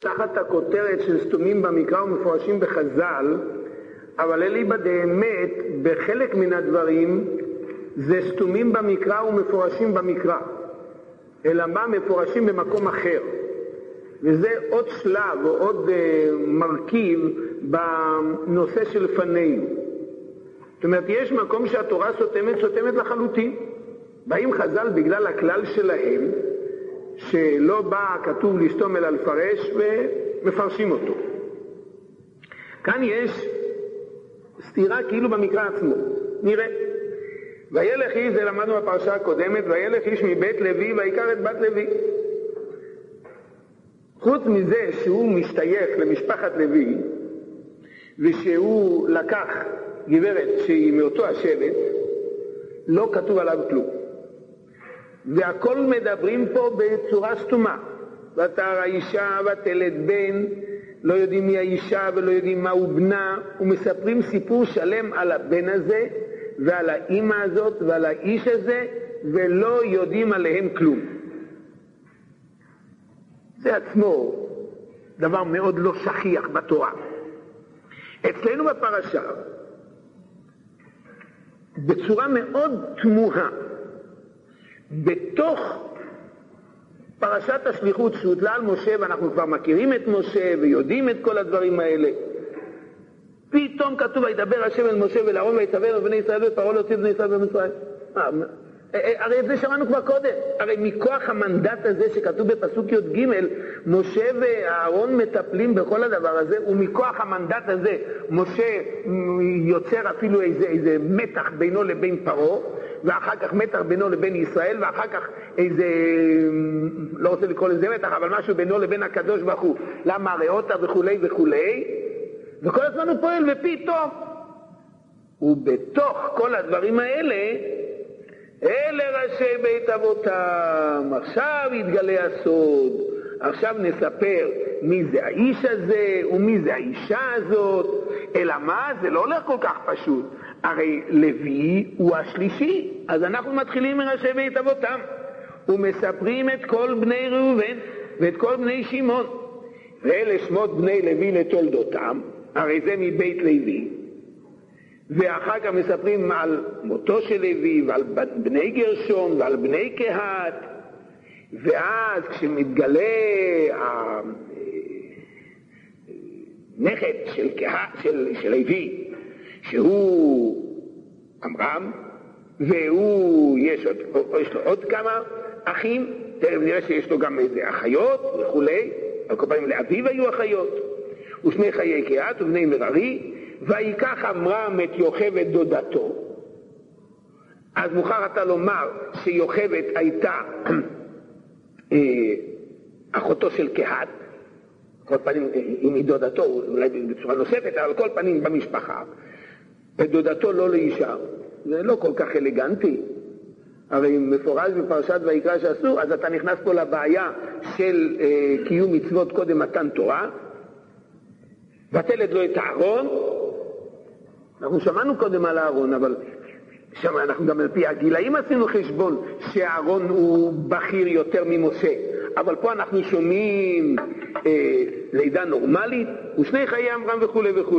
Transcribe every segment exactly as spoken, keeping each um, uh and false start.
תחת הכותרת של סתומים במקרא ומפורשים בחז"ל, אבל אליבא דאמת בחלק מן הדברים זה סתומים במקרא ומפורשים במקרא, אלא מה מפורשים במקום אחר, וזה עוד שלב או עוד uh, מרכיב בנושא שלפנינו. זאת אומרת, יש מקום שהתורה סותמת, סותמת לחלוטין. באים חז"ל בגלל הכלל שלהם שלא בא כתוב לסתום אלא לפרש, ומפרשים אותו. כאן יש סתירה כאילו במקרא עצמו. נראה. וילך איש, זה למדנו בפרשה הקודמת, וילך איש מבית לוי ויקרא את בת לוי. חוץ מזה שהוא משתייך למשפחת לוי, ושהוא לקח גברת שהיא מאותו השבט, לא כתוב עליו כלום. והכל מדברים פה בצורה סתומה. ותרא האישה ותלד בן, לא יודעים מי האישה ולא יודעים מהו בנה, ומספרים סיפור שלם על הבן הזה ועל האמא הזאת ועל האיש הזה, ולא יודעים עליהם כלום. זה עצמו דבר מאוד לא שכיח בתורה. אצלנו בפרשה, בצורה מאוד תמוהה, בתוך פרשת השליחות שהוטלה על משה, ואנחנו כבר מכירים את משה ויודעים את כל הדברים האלה, פתאום כתוב וידבר השם אל משה ולאהרון ויצווה בני ישראל ופרעה להוציא בני ישראל במצרים. הרי את זה שמענו כבר קודם. הרי מכוח המנדט הזה שכתוב בפסוק י"ג, משה ואהרון מטפלים בכל הדבר הזה, ומכוח המנדט הזה משה יוצר אפילו איזה, איזה מתח בינו לבין פרעה, ואחר כך מתח בינו לבין ישראל, ואחר כך איזה, לא רוצה לקרוא לזה מתח, אבל משהו בינו לבין הקדוש ברוך הוא, למה הריאותה וכולי וכולי, וכל הזמן הוא פועל, ופתאום ובתוך כל הדברים האלה אלה ראשי בית אבותם, עכשיו יתגלה הסוד, עכשיו נספר מי זה האיש הזה ומי זה האישה הזאת. אלא מה? זה לא הולך כל כך פשוט. הרי לוי הוא השלישי, אז אנחנו מתחילים מראשי בית אבותם ומספרים את כל בני ראובן ואת כל בני שמעון, ואלה שמות בני לוי לתולדותם, הרי זה מבית לוי. ואחר כך מספרים על מותו של לוי ועל בני גרשון ועל בני קהת, ואז כשמתגלה הנכד של קהת, של, של לוי, שהוא עמרם, והוא יש, עוד, יש לו עוד כמה אחים, תכף נראה שיש לו גם איזה אחיות וכולי, על כל פעמים לאביו היו אחיות, ושני חיי קהת ובני מררי, ויקח עמרם את יוכבד דודתו. אז מוכר אתה לומר שיוכבד הייתה אחותו של קהת, כל פנים עם דודתו, אולי בצורה נוספת, אבל כל פנים במשפחה, ודודתו לא לאישה. זה לא כל כך אלגנטי, הרי מפורש בפרשת ויקרא שעשו, אז אתה נכנס פה לבעיה של אה, קיום מצוות קודם מתן תורה. ותלד לו את הארון, אנחנו שמענו קודם על הארון, אבל שם אנחנו גם על פי הגילאים עשינו חשבון שהארון הוא בכיר יותר ממשה, אבל פה אנחנו שומעים אה, לידה נורמלית ושני חיי עמרם וכו' וכו'.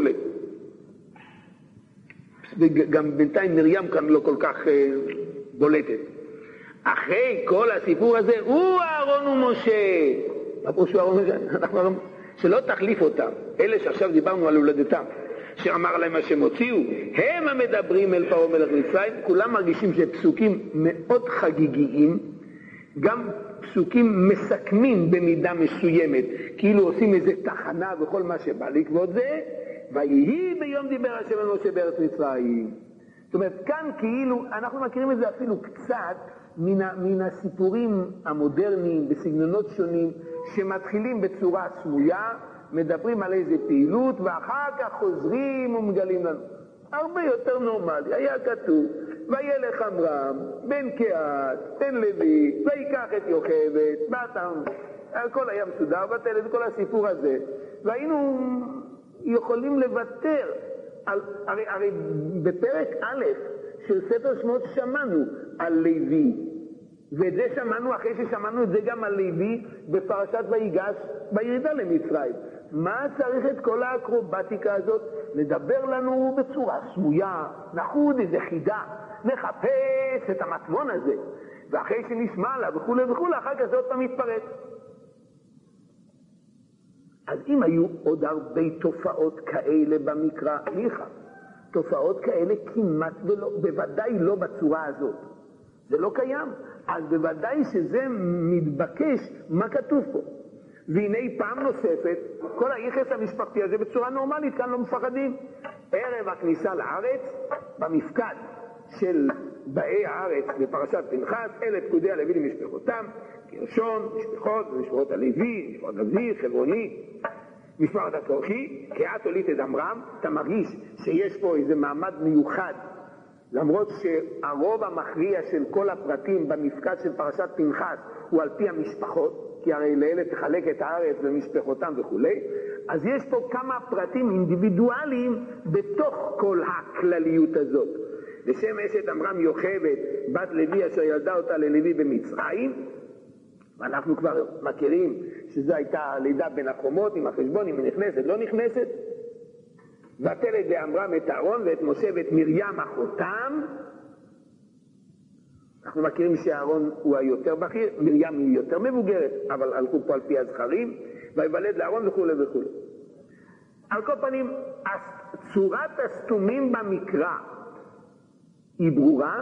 וגם בינתיים מרים כאן לא כל כך אה, בולטת. אחרי כל הסיפור הזה הוא הארון ומשה, מה פה שהוא הארון ומשה? אנחנו לא... שלא תחליף אותם, אלה שעכשיו דיברנו על הולדתם, שאמר להם השם הוציאו, הם המדברים אל פרעה מלך מצרים. כולם מרגישים שפסוקים מאוד חגיגיים, גם פסוקים מסכמים במידה מסוימת, כאילו עושים איזה תחנה וכל מה שבא לכבוד זה, ויהי ביום דיבר השם אל משה בארץ מצרים. זאת אומרת, כאן כאילו, אנחנו מכירים את זה אפילו קצת, מן, מן הסיפורים המודרניים בסגנונות שונים שמתחילים בצורה סמויה, מדברים על איזה פעילות ואחר כך חוזרים ומגלים לנו. הרבה יותר נורמלי, היה כתוב וילך עמרם בן קהת בן לוי ויקח את יוכבד בת עמרם, הכל היה מסודר, ותלד כל הסיפור הזה, והיינו יכולים לוותר על, הרי, הרי בפרק א' של ספר שמות שמענו על לוי ואת זה שמענו אחרי ששמענו את זה גם על לוי בפרשת ויגש בירידה למצרים. מה צריך את כל האקרובטיקה הזאת? לדבר לנו בצורה סמויה, נחוד איזה חידה, נחפש את המטמון הזה, ואחרי שנשמע לה וכו' וכו', אחר כך זה עוד פעם מתפרץ. אז אם היו עוד הרבה תופעות כאלה במקרא, ניחא, תופעות כאלה כמעט ולא, בוודאי לא בצורה הזאת. זה לא קיים. אז בוודאי שזה מתבקש מה כתוב פה. והנה פעם נוספת, כל היחס המשפחתי הזה בצורה נורמלית, כאן לא מפחדים. ערב הכניסה לארץ, במפקד של באי הארץ בפרשת פנחס, אלה פקודי הלוי למשפחותם, גרשון, משפחות, משפחות הלוי, משפחות לוי, חברוני, משפחת הצורכי, קהת הולית את עמרם. אתה מרגיש שיש פה איזה מעמד מיוחד, למרות שהרוב המכריע של כל הפרטים במפקד של פרשת פנחס הוא על פי המשפחות, כי הרי לאלה תחלק את הארץ ומשפחותם וכו'. אז יש פה כמה פרטים אינדיבידואליים בתוך כל הכלליות הזאת. ושם אשת עמרם יוכבד, בת לוי אשר ילדה אותה ללוי במצרים, ואנחנו כבר מכירים שזו הייתה לידה בין החומות, עם החשבון, אם היא נכנסת, לא נכנסת. ותלד לעמרם את אהרון ואת משה ואת מרים אחותם. אנחנו מכירים שאהרון הוא היותר בכיר, מרים היא יותר מבוגרת, אבל הלכו פה על פי הזכרים, ויוולד לאהרון וכו' וכו'. על כל פנים, צורת הסתומים במקרא היא ברורה.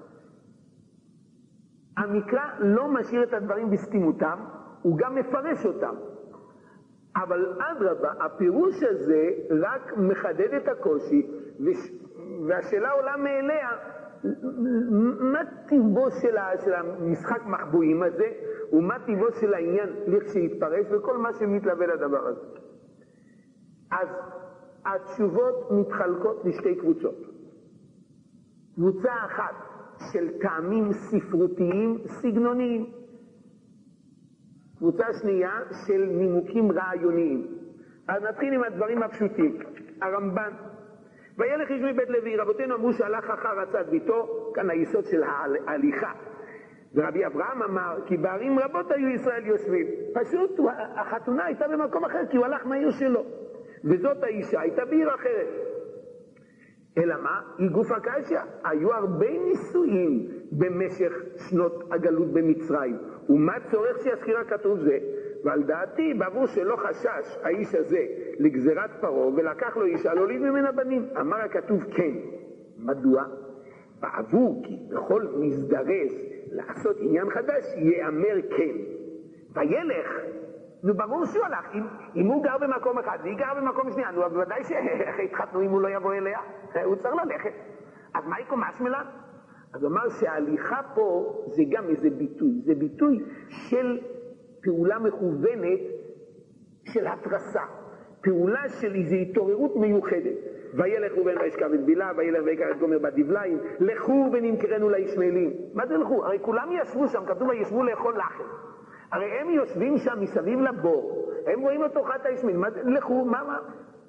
המקרא לא משאיר את הדברים בסתימותם, הוא גם מפרש אותם. אבל אדרבה, הפירוש הזה רק מחדד את הקושי, והשאלה עולה מאליה, מה טיבו של המשחק מחבואים הזה, ומה טיבו של העניין לכשיתפרש, וכל מה שמתלווה לדבר הזה. אז התשובות מתחלקות לשתי קבוצות. קבוצה אחת של טעמים ספרותיים סגנוניים, קבוצה שנייה של נימוקים רעיוניים. אז נתחיל עם הדברים הפשוטים. הרמב"ן, וילך איש מבית לוי, רבותינו אמרו שהלך אחר עצת ביתו, כאן היסוד של ההליכה. ורבי אברהם אמר, כי בערים רבות היו ישראל יושבים. פשוט החתונה הייתה במקום אחר, כי הוא הלך מהעיר שלו. וזאת האישה הייתה בעיר אחרת. אלא מה? היא גוף הקשיא. היו הרבה נישואים במשך שנות הגלות במצרים. ומה צורך שיזכיר הכתוב זה? ועל דעתי, בעבור שלא חשש האיש הזה לגזירת פרעה, ולקח לו אישה להוליד ממנה בנים. אמר הכתוב כן. מדוע? בעבור כי בכל מזדרז לעשות עניין חדש, יאמר כן. וילך, נו ברור שהוא הלך, אם, אם הוא גר במקום אחד והיא גר במקום שנייה, נו בוודאי שהתחתנו אם הוא לא יבוא אליה, הוא צריך ללכת. אז מה יקום משמלה? אז הוא אמר שההליכה פה זה גם איזה ביטוי, זה ביטוי של פעולה מכוונת של התרסה, פעולה של איזו התעוררות מיוחדת. וילך ראובן וישכב את בלהה, וילך ויקח את גומר בת דבליים, לכו ונמכרנו לישמעאלים. מה זה לכו? הרי כולם ישבו שם, כתוב וישבו לאכול לחם. הרי הם יושבים שם מסביב לבור, הם רואים אותו חת הישמעאלים, מה זה? לכו, מה מה?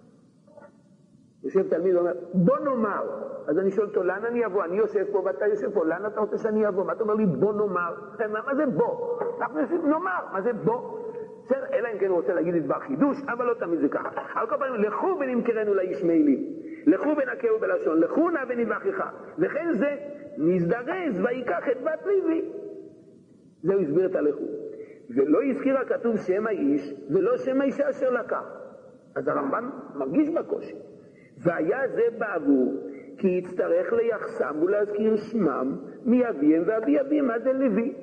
יושב תלמיד ואומר, בוא נאמר. אז אני שואל אותו, לאן אני אבוא? אני יושב פה ואתה יושב פה, לאן אתה רוצה שאני אבוא? מה אתה אומר לי, בוא נאמר? מה זה בוא? אנחנו יושבים, נאמר, מה זה בוא? בסדר, אלא אם כן הוא רוצה להגיד את דבר חידוש, אבל לא תמיד זה ככה. על כל פעמים, לכו ונמכרנו לישמעאלים, לכו ונקהו בלשון, לכו נא ונברכך, וכן זה, נזדרז ויקח את בת לוי. זהו הסביר את הלכו. ולא הזכיר הכתוב שם האיש, ולא שם האישה אשר לקח. אז הרמב"ן מרגיש בקושי. והיה זה בעבור, כי יצטרך ליחסם ולהזכיר שמם מאביהם ואבי אביהם עד אל לוי.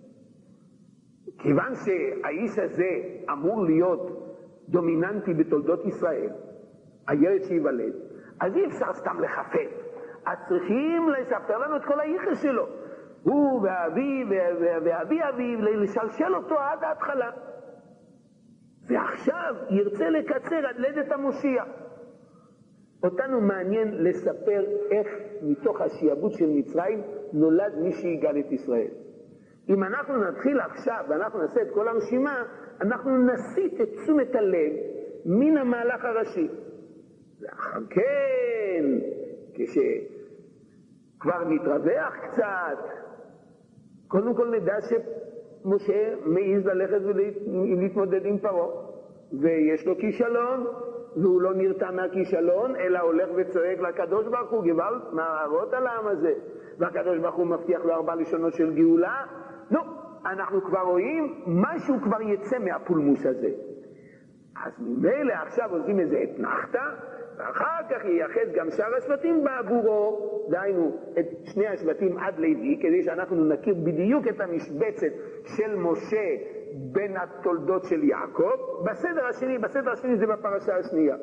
כיוון שהאיש הזה אמור להיות דומיננטי בתולדות ישראל, הילד שיוולד, אז אי אפשר סתם לחפת. אז צריכים לספר לנו את כל היחס שלו. הוא ואבי ואבי אביו, לשלשל אותו עד ההתחלה. ועכשיו ירצה לקצר עד לידת המושיע. אותנו מעניין לספר איך מתוך השיעבוד של מצרים נולד מי שיגאל את ישראל. אם אנחנו נתחיל עכשיו ואנחנו נעשה את כל הרשימה, אנחנו נסיט את תשומת הלב מן המהלך הראשי. ואחר כן, כשכבר נתרווח קצת, קודם כל נדע שמשה מעז ללכת ולהתמודד עם פרעה, ויש לו כישלון, והוא לא נרתע מהכישלון, אלא הולך וצועק לקדוש ברוך הוא, גוואלד, מה הרעות על העם הזה? והקדוש ברוך הוא מבטיח לו ארבע לשונות של גאולה. נו, אנחנו כבר רואים, משהו כבר יצא מהפולמוס הזה. אז ממילא עכשיו עושים איזה אתנחתא, ואחר כך ייחד גם שאר השבטים בעבורו, דהיינו את שני השבטים עד לוי, כדי שאנחנו נכיר בדיוק את המשבצת של משה בין התולדות של יעקב. בסדר השני, בסדר השני זה בפרשה השנייה.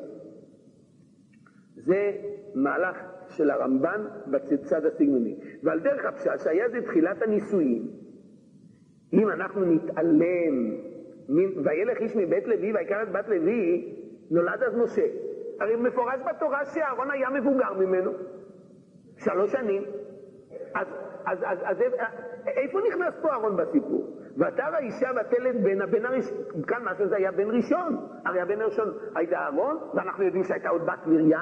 זה מהלך של הרמב"ן בצד הסגנוני. ועל דרך הפשט שהיה זה תחילת הנישואים, אם אנחנו נתעלם, וילך איש מבית לוי ויקרא את בת לוי, נולד אז משה. הרי מפורש בתורה שאהרון היה מבוגר ממנו, שלוש שנים. אז, אז, אז, אז איפה נכנס פה אהרון בסיפור? ותרא האישה ותלד בן, הבן הראשון, כאן מה שזה היה בן ראשון, הרי הבן הראשון הייתה אהרון, ואנחנו יודעים שהייתה עוד בת מרים,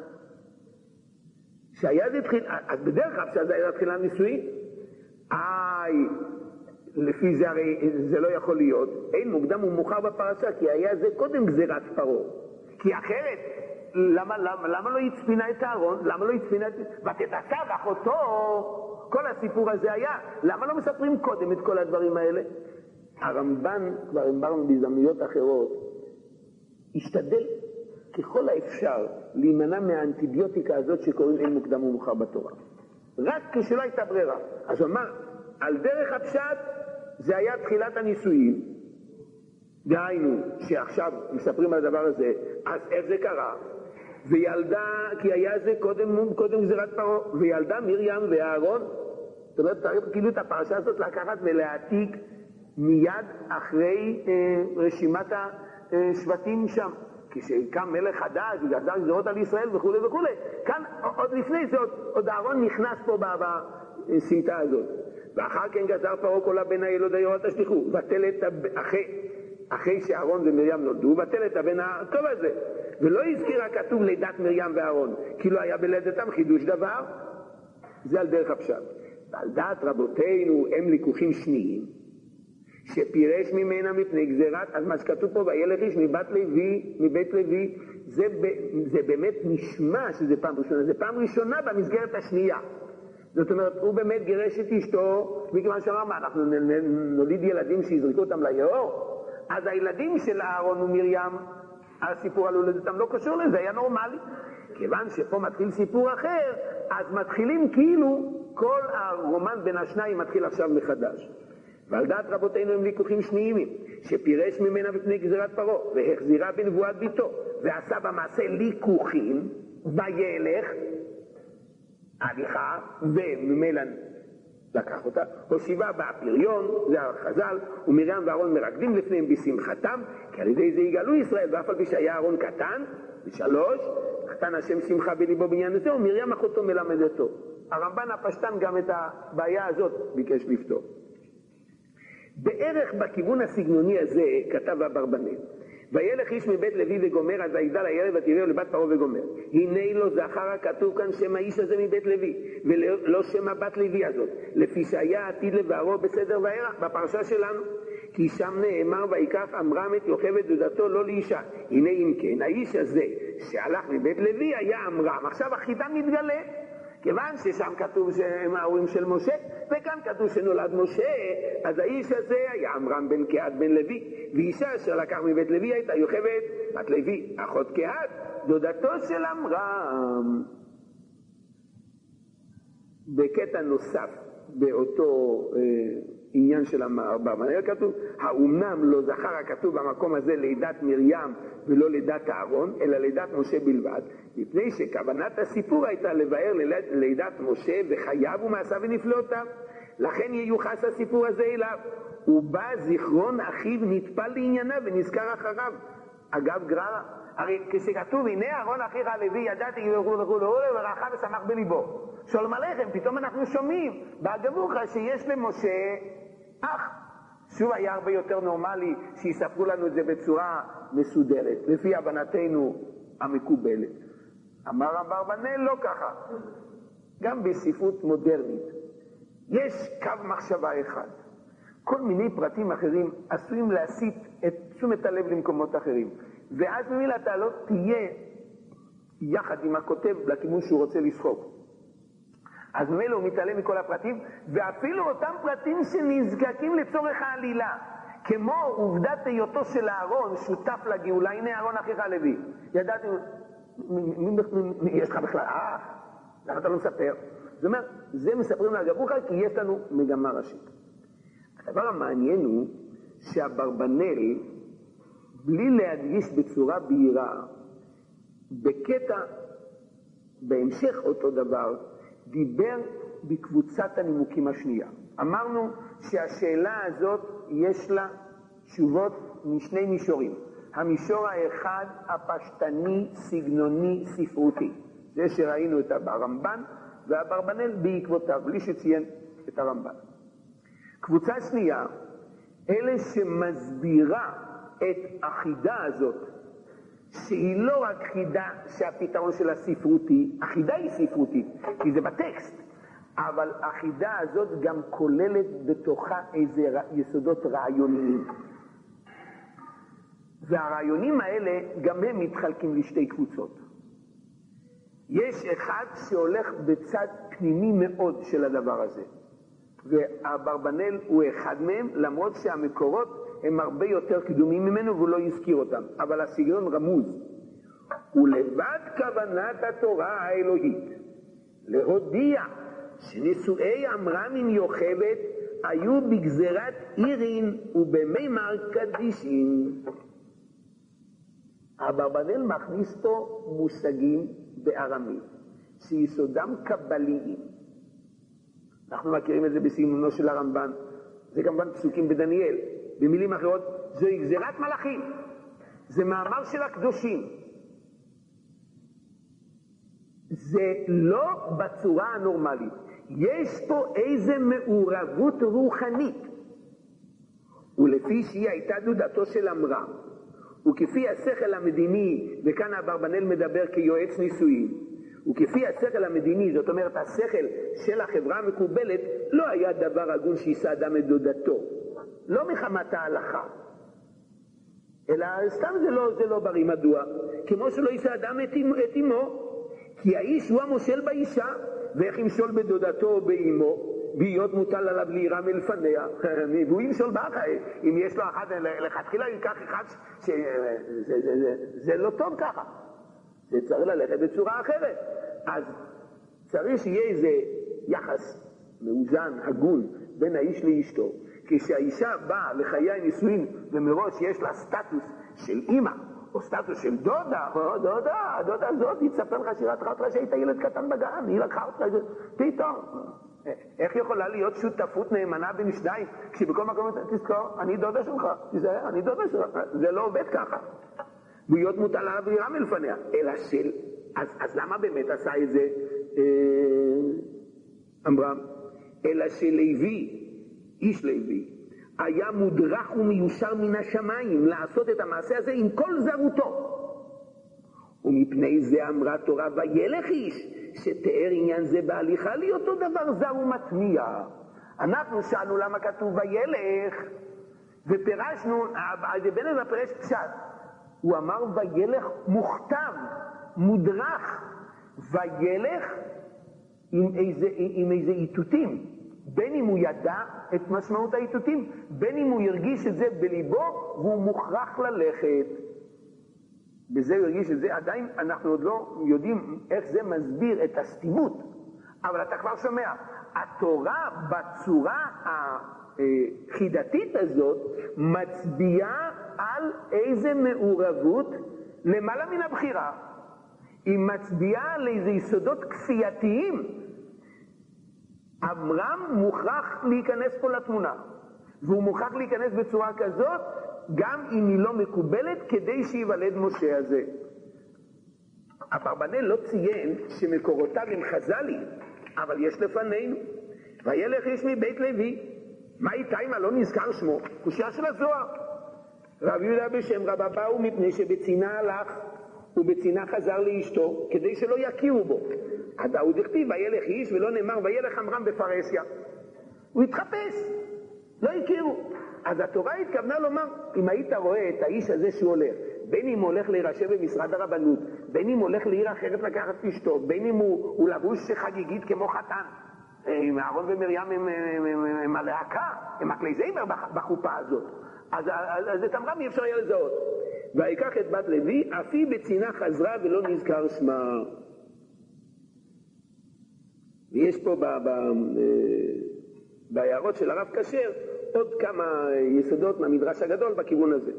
שהיה זה תחיל, אז בדרך כלל שזה היה תחילה נישואית, איי, לפי זה הרי זה לא יכול להיות, אין מוקדם ומאוחר בפרשה, כי היה זה קודם גזירת פרעה, כי אחרת, למה, למה, למה לא הצפינה את אהרון? למה לא הצפינה את... ותתעשב אחותו, כל הסיפור הזה היה, למה לא מספרים קודם את כל הדברים האלה? הרמב"ן, כבר אמרנו בהזדמנויות אחרות, השתדל ככל האפשר להימנע מהאנטיביוטיקה הזאת שקוראים אין מוקדם ומאוחר בתורה. רק כשלא הייתה ברירה. אז הוא אמר, על דרך הפשט זה היה תחילת הנישואים, דהיינו שעכשיו מספרים על הדבר הזה, אז איך זה קרה? וילדה, כי היה זה קודם, קודם גזירת פרעה, וילדה מרים ואהרון. זאת אומרת, צריך כאילו את הפרשה הזאת לקחת ולהעתיק מיד אחרי אה, רשימת השבטים שם. כשקם מלך חדש, וגזר גזירות על ישראל וכו' וכו'. כאן, עוד לפני זה, עוד, עוד אהרון נכנס פה בסמטה הזאת. ואחר כן גזר פרעה כל הבן הילוד היו אל תשליכו. ותל את אחרי, אחרי שאהרון ומרים נולדו, ותל את הבן הטוב הזה. ולא הזכיר הכתוב לידת מרים ואהרון, כי לא היה בלדתם חידוש דבר. זה על דרך הפשט. ועל דעת רבותינו הם לקוחים שניים, שפירש ממנה מפני גזירת, אז מה שכתוב פה, וילך איש מבת לוי, מבית לוי, זה, זה באמת נשמע שזה פעם ראשונה, זה פעם ראשונה במסגרת השנייה. זאת אומרת, הוא באמת גירש את אשתו, מכיוון שאמר, מה, אנחנו נוליד ילדים שיזרקו אותם ליאור? אז הילדים של אהרון ומרים, הסיפור על הולדתם לא קשור לזה, היה נורמלי. כיוון שפה מתחיל סיפור אחר, אז מתחילים כאילו, כל הרומן בין השניים מתחיל עכשיו מחדש. ועל דעת רבותינו הם ויכוחים שניים, שפירש ממנה בפני גזירת פרעה, והחזירה בנבואת ביתו, ועשה במעשה ליכוחים, וילך, הליכה, וממילא לקח אותה, הושיבה בפריון, זה החז"ל, ומרים ואהרון מרקדים לפניהם בשמחתם, כי על ידי זה יגאלו ישראל, ואף על פי שהיה אהרון קטן, בשלוש, קטן השם שמחה בליבו בעניין הזה, ומרים אחותו מלמדתו. הרמב"ן הפשטן גם את הבעיה הזאת ביקש לפתור. בערך בכיוון הסגנוני הזה כתב אברבנאל, וילך איש מבית לוי וגומר, אז ויגדל הילד ותראהו לבת פרעה וגומר. הנה לו זכר הכתוב כאן שם האיש הזה מבית לוי, ולא שם הבת לוי הזאת, לפי שהיה עתיד לבערו בסדר וערך בפרשה שלנו. כי שם נאמר ויקח עמרם את יוכבד דודתו לא לאישה. הנה אם כן, האיש הזה שהלך מבית לוי היה עמרם. עכשיו החידה מתגלה, כיוון ששם כתוב שהם ההורים של משה, וכאן כתוב שנולד משה, אז האיש הזה היה עמרם בן קהת בן לוי, ואישה אשר לקח מבית לוי הייתה יוכבד בת לוי, אחות קהת, דודתו של עמרם. בקטע נוסף באותו אה, עניין של אברבנאל כתוב, האומנם לא זכר הכתוב במקום הזה לידת מרים ולא לידת אהרון, אלא לידת משה בלבד, מפני שכוונת הסיפור הייתה לבאר לידת משה וחייו ומעשיו ונפלאותיו. לכן ייוחס הסיפור הזה אליו, ובא זיכרון אחיו נטפל לענייניו ונזכר אחריו. אגב גררה, הרי כשכתוב הנה אהרון אחיך הלוי ידעתי וכו' וכו' ורחה ושמח בליבו, שולם עליכם, פתאום אנחנו שומעים באגבוכה שיש למשה אח. שוב היה הרבה יותר נורמלי שיספרו לנו את זה בצורה מסודרת לפי הבנתנו המקובלת. אמר אברבנאל לא ככה, גם בספרות מודרנית יש קו מחשבה אחד. כל מיני פרטים אחרים עשויים להסיט את תשומת הלב למקומות אחרים. ואז במילה אתה לא תהיה יחד עם הכותב לכיוון שהוא רוצה לסחוב. אז ממילא הוא מתעלם מכל הפרטים, ואפילו אותם פרטים שנזקקים לצורך העלילה, כמו עובדת היותו של אהרון שותף לגאולה. הנה אהרון אחיך הלוי. ידעתי, יש לך בכלל אח? למה אתה לא מספר? זאת אומרת, זה מספרים לאגב רוחא כי יש לנו מגמה ראשית. הדבר המעניין הוא שהברבנל, בלי להדגיש בצורה בהירה, בקטע, בהמשך אותו דבר, דיבר בקבוצת הנימוקים השנייה. אמרנו שהשאלה הזאת יש לה תשובות משני מישורים. המישור האחד הפשטני, סגנוני, ספרותי. זה שראינו את הרמב"ן והברבנל בעקבותיו, בלי שציין את הרמב"ן. קבוצה שנייה, אלה שמסבירה את החידה הזאת, שהיא לא רק חידה שהפתרון שלה ספרותי, החידה היא ספרותית, כי זה בטקסט, אבל החידה הזאת גם כוללת בתוכה איזה יסודות רעיוניים. והרעיונים האלה גם הם מתחלקים לשתי קבוצות. יש אחד שהולך בצד פנימי מאוד של הדבר הזה, והברבנל הוא אחד מהם, למרות שהמקורות הם הרבה יותר קדומים ממנו והוא לא יזכיר אותם, אבל הסגנון רמוז. ולבד כוונת התורה האלוהית להודיע שנישואי עמרם עם יוכבד היו בגזרת עירין ובמימר קדישין. אברבנאל מכניס פה מושגים בארמית שיסודם קבליים. אנחנו מכירים את זה בסגנונו של הרמב"ן, זה כמובן פסוקים בדניאל. במילים אחרות, זוהי גזירת מלאכים, זה מאמר של הקדושים. זה לא בצורה הנורמלית, יש פה איזה מעורבות רוחנית. ולפי שהיא הייתה דודתו של עמרם, וכפי השכל המדיני, וכאן אברבנאל מדבר כיועץ נישואין, וכפי השכל המדיני, זאת אומרת השכל של החברה המקובלת, לא היה דבר הגון שישא אדם את דודתו, לא מחמת ההלכה, אלא סתם זה לא, זה לא בריא. מדוע? כמו שלא יישא אדם את, את אמו, כי האיש הוא המושל באישה, ואיך ימשול בדודתו או באמו, בהיות מוטל עליו לירה מלפניה, והוא ימשול באחר, אם יש לו אחת, לכתחילה ייקח אחד, זה, זה, זה, זה, זה לא טוב ככה, זה צריך ללכת בצורה אחרת. אז צריך שיהיה איזה יחס מאוזן, הגון, בין האיש לאשתו. כשהאישה באה לחיי נישואין ומראש יש לה סטטוס של אימא או סטטוס של דודה, או דודה, הדודה הזאת תספר לך שירת חתרה שהיית ילד קטן בגן, היא לקחה אותך, פתאום איך יכולה להיות שותפות נאמנה בין שניים כשבכל מקום תזכור, אני דודה שלך, תיזהר, אני דודה שלך. זה לא עובד ככה, להיות מוטל עליו וירה מלפניה, אלא של אז, אז למה באמת עשה את זה עמרם? אלא שלוי, איש לוי, היה מודרך ומיושר מן השמיים לעשות את המעשה הזה עם כל זרותו. ומפני זה אמרה תורה וילך איש שתיאר עניין זה בהליכה לי אותו דבר זר ומטמיע. אנחנו שאלנו למה כתוב וילך, ופירשנו, בן אדם פרש פשט, הוא אמר וילך מוכתב, מודרך, וילך עם איזה, עם איזה איתותים, בין אם הוא ידע את משמעות האיתותים, בין אם הוא ירגיש את זה בליבו והוא מוכרח ללכת. בזה הוא ירגיש את זה, עדיין אנחנו עוד לא יודעים איך זה מסביר את הסתימות, אבל אתה כבר שומע, התורה בצורה החידתית הזאת מצביעה על איזה מעורבות למעלה מן הבחירה. היא מצביעה על איזה יסודות כפייתיים. עמרם מוכרח להיכנס פה לתמונה, והוא מוכרח להיכנס בצורה כזאת גם אם היא לא מקובלת כדי שיוולד משה הזה. אברבנאל לא ציין שמקורותיו הם חז"ליים, אבל יש לפנינו וילך איש מבית לוי, מה איתה אם לא נזכר שמו? קושיה של הזוהר. רב יהודה בשם רבא באו מפני שבצינה הלך ובצינה חזר לאשתו כדי שלא יכירו בו. עד ההוא דכתיב וילך איש ולא נאמר וילך עמרם בפרהסיה. הוא התחפש, לא הכירו. אז התורה התכוונה לומר, אם היית רואה את האיש הזה שהוא הולך, בין אם הוא הולך להירשם במשרד הרבנות, בין אם הוא הולך לעיר אחרת לקחת אשתו, בין אם הוא, הוא לבוש חגיגית כמו חתן, עם אהרון ומרים הם, הם, הם, הם הלהקה, הם הכלי זמר בחופה הזאת. אז, אז, אז את אמרם אי אפשר היה לזהות. ויקח את בת לוי, אף היא בצינה חזרה ולא נזכר שמה. ויש פה ב, ב, בהערות של הרב כשר עוד כמה יסודות מהמדרש הגדול בכיוון הזה.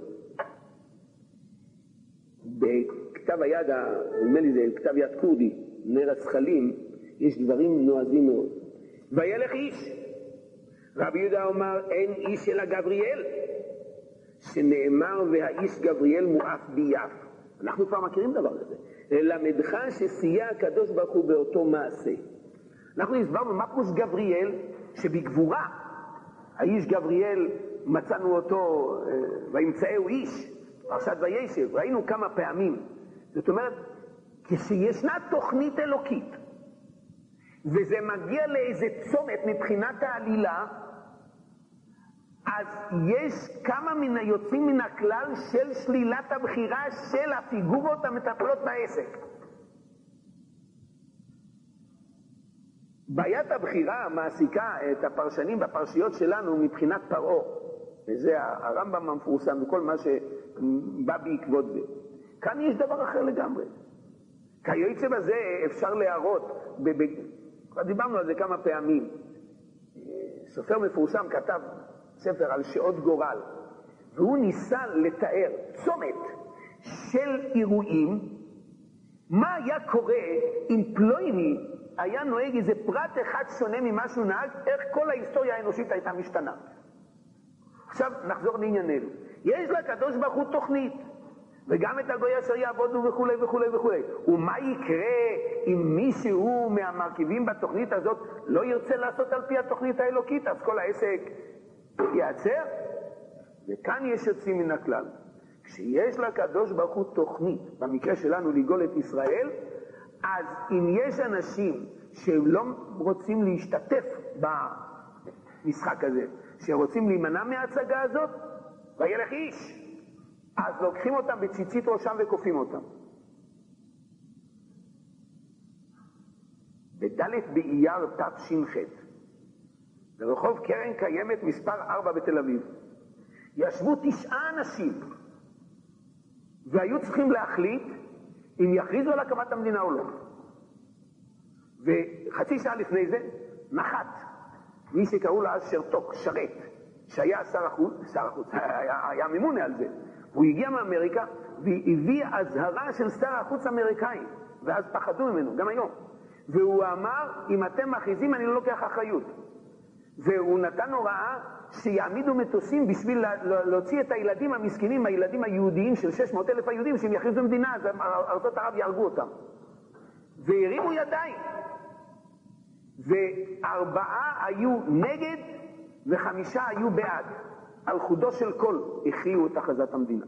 בכתב היד, נדמה לי זה כתב יד כורדי, נר הזכלים, יש דברים נועזים מאוד. וילך איש, רבי יהודה אומר, אין איש אלא גבריאל, שנאמר והאיש גבריאל מואף ביף. אנחנו כבר מכירים דבר כזה. ללמדך שסייע הקדוש ברוך הוא באותו מעשה. אנחנו הסברנו מה פרוש גבריאל, שבגבורה האיש גבריאל מצאנו אותו, וימצאהו איש, פרשת וישב, ראינו כמה פעמים. זאת אומרת, כשישנה תוכנית אלוקית, וזה מגיע לאיזה צומת מבחינת העלילה, אז יש כמה מן היוצאים מן הכלל של שלילת הבחירה של הפיגורות המטפלות בעסק. בעיית הבחירה מעסיקה את הפרשנים בפרשיות שלנו מבחינת פרעה, וזה הרמב"ם המפורסם וכל מה שבא בעקבות זה. כאן יש דבר אחר לגמרי. כיוצא בזה אפשר להראות, כבר דיברנו על זה כמה פעמים, סופר מפורסם כתב ספר על שעות גורל, והוא ניסה לתאר צומת של אירועים, מה היה קורה אם פלויני היה נוהג איזה פרט אחד שונה ממה שהוא נהג, איך כל ההיסטוריה האנושית הייתה משתנה. עכשיו נחזור לענייננו. יש לקדוש ברוך הוא תוכנית, וגם את הגוי אשר יעבודו וכו' וכו' וכו'. ומה יקרה אם מישהו מהמרכיבים בתוכנית הזאת לא ירצה לעשות על פי התוכנית האלוקית, אז כל העסק יעצר? וכאן יש יוצאים מן הכלל. כשיש לקדוש ברוך הוא תוכנית, במקרה שלנו לגאול את ישראל, אז אם יש אנשים שלא רוצים להשתתף במשחק הזה, שרוצים להימנע מההצגה הזאת, וילך איש, אז לוקחים אותם בציצית ראשם וקופים אותם. בדלת באייר תש"ח, ברחוב קרן קיימת מספר ארבע בתל אביב, ישבו תשעה אנשים והיו צריכים להחליט אם יכריזו על הקמת המדינה או לא. וחצי שעה לפני זה נחת מי שקראו לו אז שרתוק, שרת, שהיה שר החוץ, שר החוץ, היה, היה ממונה על זה. הוא הגיע מאמריקה והביא הזהרה של שר החוץ האמריקאי, ואז פחדו ממנו, גם היום. והוא אמר, אם אתם מכריזים אני לא לוקח אחריות. והוא נתן הוראה שיעמידו מטוסים בשביל להוציא את הילדים המסכנים, הילדים היהודיים של שש מאות אלף היהודים, שהם יכריזו מדינה, אז ארצות ערב יהרגו אותם. והרימו ידיים. וארבעה היו נגד וחמישה היו בעד. על חודו של כל הכריעו את הכרזת המדינה.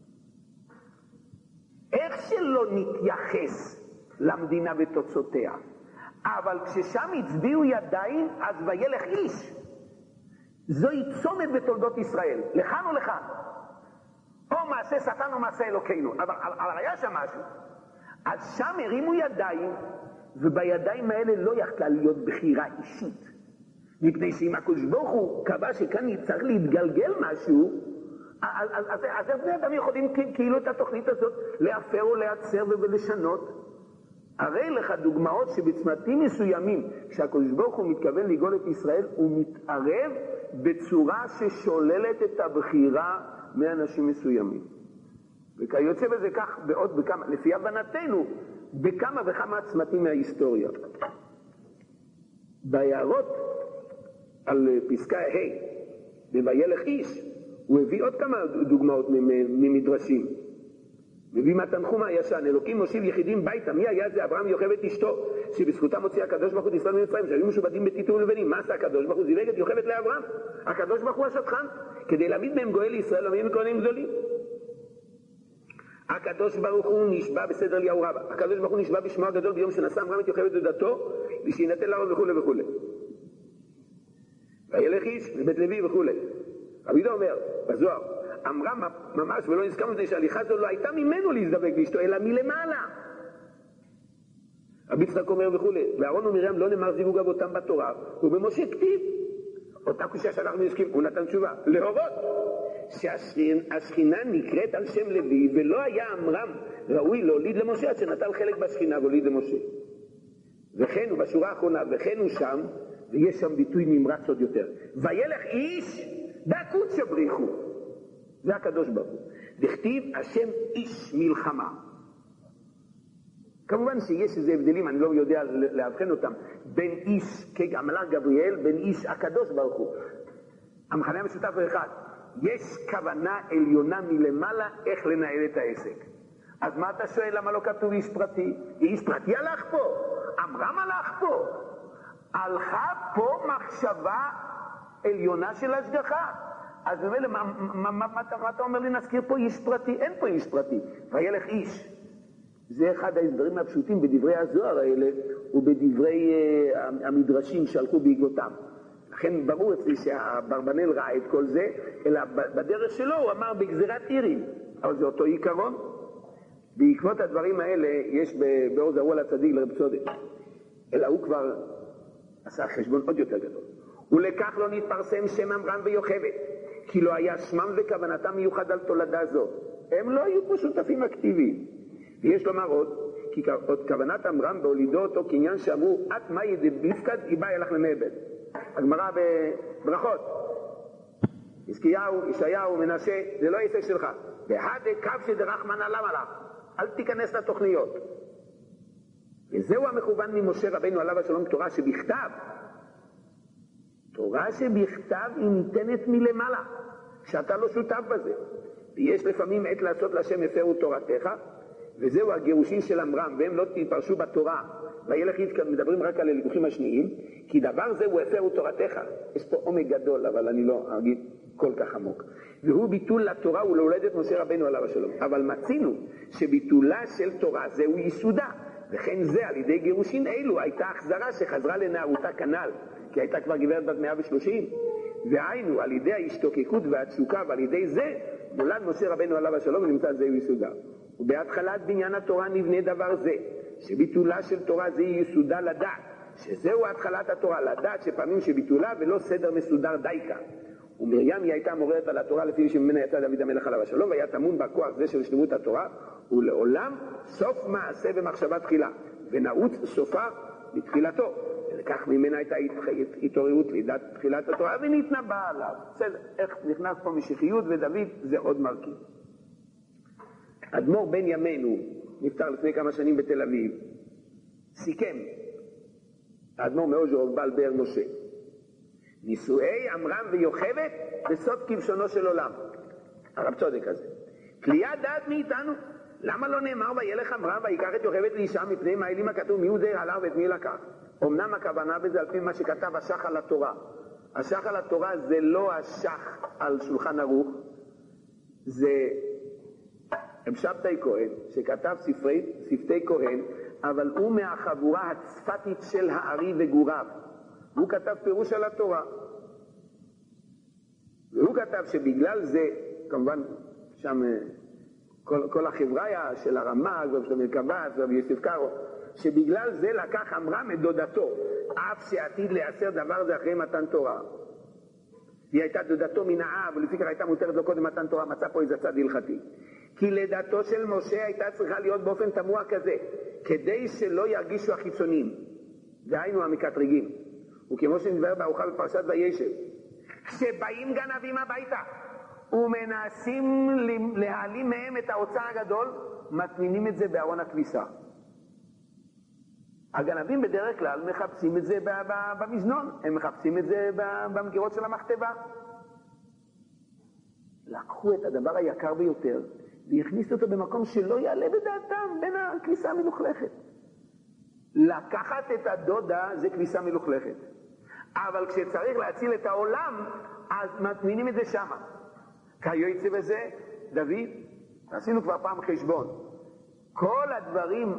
איך שלא נתייחס למדינה ותוצאותיה, אבל כששם הצביעו ידיים, אז וילך איש. זוהי צומת בתולדות ישראל, לכאן או לכאן. או מעשה שטן או מעשה אלוקינו, אבל, אבל היה שם משהו. אז שם הרימו ידיים, ובידיים האלה לא יכלה להיות בחירה אישית. מפני שאם הקדוש ברוך הוא קבע שכאן צריך להתגלגל משהו, אז, אז, אז, אז בני אדם יכולים כאילו את התוכנית הזאת להפר או להצר ולשנות. הרי לך דוגמאות שבצמתים מסוימים, כשהקדוש ברוך הוא מתכוון לגאול את ישראל, הוא מתערב בצורה ששוללת את הבחירה מאנשים מסוימים. וכיוצא בזה כך בעוד בכמה, לפי הבנתנו, בכמה וכמה צמתים מההיסטוריה. בהערות על פסקה ה' בוילך איש, הוא הביא עוד כמה דוגמאות ממדרשים. מביא מהתנחום הישן, אלוקים מושיב יחידים ביתה. מי היה זה? אברהם יוכב את אשתו, שבזכותם הוציא הקדוש ברוך הוא את ישראל ממצרים, שהיו משובדים בטיטור ולבנים. מה עשה הקדוש ברוך הוא? זיווג את יוכבד לאברהם. הקדוש ברוך הוא השטחן, כדי להעמיד מהם גואל לישראל, להעמיד מכהנים גדולים. הקדוש ברוך הוא נשבע בסדר אליהו רבה. הקדוש ברוך הוא נשבע בשמו הגדול ביום שנשא אברהם את יוכבד דודתו, ושינתן להראות וכו' וכו'. וילך איש לבית לוי וכו'. רבי יהודה אומר, בזוהר, אמרה ממש ולא נזכרנו את זה שההליכה זו לא הייתה ממנו להזדבק באשתו, אלא מלמעלה. רבי יצחק אומר וכו', ואהרון ומרים לא נאמר זיווג אבותם בתורה, ובמשה כתיב. אותה קושיה שאנחנו נסכים, הוא נתן תשובה, להורות שהשכינה נקראת על שם לוי, ולא היה אמרם ראוי להוליד למשה עד שנטל חלק בשכינה והוליד למשה. וכן הוא בשורה האחרונה, וכן הוא שם, ויש שם ביטוי נמרץ עוד יותר, וילך איש דקות שבריחו, זה הקדוש ברוך הוא, דכתיב השם איש מלחמה. כמובן שיש איזה הבדלים, אני לא יודע להבחן אותם, בין איש כמלאך גבריאל, בין איש הקדוש ברוך הוא. המכנה המשותף הוא אחד, יש כוונה עליונה מלמעלה איך לנהל את העסק. אז מה אתה שואל, למה לא כתוב איש פרטי? איש פרטי הלך פה, אמרם הלך פה, הלכה פה מחשבה עליונה של השגחה. אז באמת, מה, מה, מה, מה, מה אתה אומר לי, נזכיר פה איש פרטי? אין פה איש פרטי, וילך איש. זה אחד ההסברים הפשוטים בדברי הזוהר האלה ובדברי uh, המדרשים שהלכו בעקבותם. לכן ברור אצלי שהברבנל ראה את כל זה, אלא בדרך שלו הוא אמר בגזירת עירים, אבל זה אותו עיקרון. בעקבות הדברים האלה יש באור זרוע לצדיק לרב צודק, אלא הוא כבר עשה חשבון עוד יותר גדול. ולכך לא נתפרסם שם אמרם ויוכבד, כי לא היה שמם וכוונתם מיוחד על תולדה זו. הם לא היו פה שותפים אקטיביים. ויש לומר עוד, כי עוד כוונת אמרם בהולידו אותו כעניין שאמרו, את מה ידי ביפקד, היא באה אלך למעבד. הגמרא בברכות, ישקיהו, ישעיהו, מנשה, זה לא עסק שלך. בהדה קו שדרחמן עליו עליו, אל תיכנס לתוכניות. וזהו המכוון ממשה רבינו עליו השלום, תורה שבכתב. תורה שבכתב היא ניתנת מלמעלה, שאתה לא שותף בזה. ויש לפעמים עת לעשות להשם הפרו תורתך, וזהו הגירושין של אמרם, והם לא תפרשו בתורה, וילך איש, מדברים רק על הלקוחים השניים, כי דבר זה הוא הפרו תורתך. יש פה עומק גדול, אבל אני לא אגיד כל כך עמוק. והוא ביטול לתורה ולהולדת משה רבינו עליו השלום. אבל מצינו שביטולה של תורה זהו יסודה, וכן זה על ידי גירושין אלו הייתה החזרה שחזרה לנערותה כנ"ל, כי הייתה כבר גברת בת מאה ושלושים, והיינו על ידי ההשתוקקות והתשוקה, ועל ידי זה נולד משה רבינו עליו השלום ונמצא זהו יסודה. ובהתחלת בניין התורה נבנה דבר זה, שביטולה של תורה זה יסודה לדעת, שזהו התחלת התורה, לדעת שפעמים שביטולה ולא סדר מסודר דייקה. ומרים היא הייתה מוררת על התורה לפי שממנה יצא דוד המלך עליו השלום, והיה טמון בכוח זה של שלמות התורה, ולעולם סוף מעשה ומחשבה תחילה, ונעוץ סופה בתחילתו. ולכך ממנה הייתה התעוררות לידת תחילת התורה, וניתנה באה עליו. בסדר, איך נכנס פה משיחיות ודוד, זה עוד מרכיב. אדמו"ר בן ימינו, נפטר לפני כמה שנים בתל אביב, סיכם, האדמו"ר מאוז'רוב בעל באר משה, נישואי אמרם ויוכבד בסוד כבשונו של עולם. הרב צודק הזה. כליית דעת מאיתנו. למה לא נאמר וילך אמרם ויקח את יוכבד לאישה מפני מעילים הכתוב מי הוא זה הלך ואת מי לקח? אמנם הכוונה בזה על פי מה שכתב השח על התורה. השח על התורה זה לא השח על שולחן ערוך, זה רב שבתאי כהן שכתב ספרי, שפתי כהן, אבל הוא מהחבורה הצפתית של הארי וגוריו. הוא כתב פירוש על התורה. והוא כתב שבגלל זה, כמובן שם כל, כל החבריה של הרמ"ג ושל מרכב"ץ ויוסף קארו, שבגלל זה לקח אמרם את דודתו, אף שעתיד להיאסר דבר זה אחרי מתן תורה. היא הייתה דודתו מן האב, ולפי כך הייתה מותרת לו קודם מתן תורה, מצא פה איזה צד הלכתי. כי לידתו של משה הייתה צריכה להיות באופן תמוה כזה, כדי שלא ירגישו החיצונים, דהיינו המקטרגים. וכמו שנדבר בארוחה בפרשת וישב, כשבאים גנבים הביתה ומנסים להעלים מהם את האוצר הגדול, מטמינים את זה בארון הכביסה. הגנבים בדרך כלל מחפשים את זה במזנון, הם מחפשים את זה במגירות של המכתבה. לקחו את הדבר היקר ביותר והכניסו אותו במקום שלא יעלה בדעתם בין הכביסה המלוכלכת. לקחת את הדודה זה כביסה מלוכלכת, אבל כשצריך להציל את העולם אז מטמינים את זה שמה. כיוצא בזה דוד, עשינו כבר פעם חשבון, כל הדברים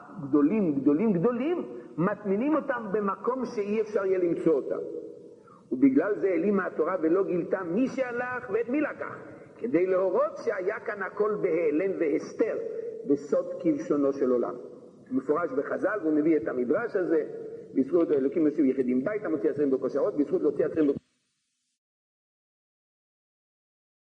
הגדולים גדולים גדולים מטמינים אותם במקום שאי אפשר יהיה למצוא אותם. ובגלל זה העלימה התורה ולא גילתה מי שהלך ואת מי לקח, כדי להורות שהיה כאן הכל בהיעלם והסתר בסוד כלשונו של עולם. מפורש בחז"ל, והוא מביא את המדרש הזה, בזכות אלוקים יושיב יחידים בית, המוציא עשרים בכושרות, בזכות להוציא עשרים בכושרות.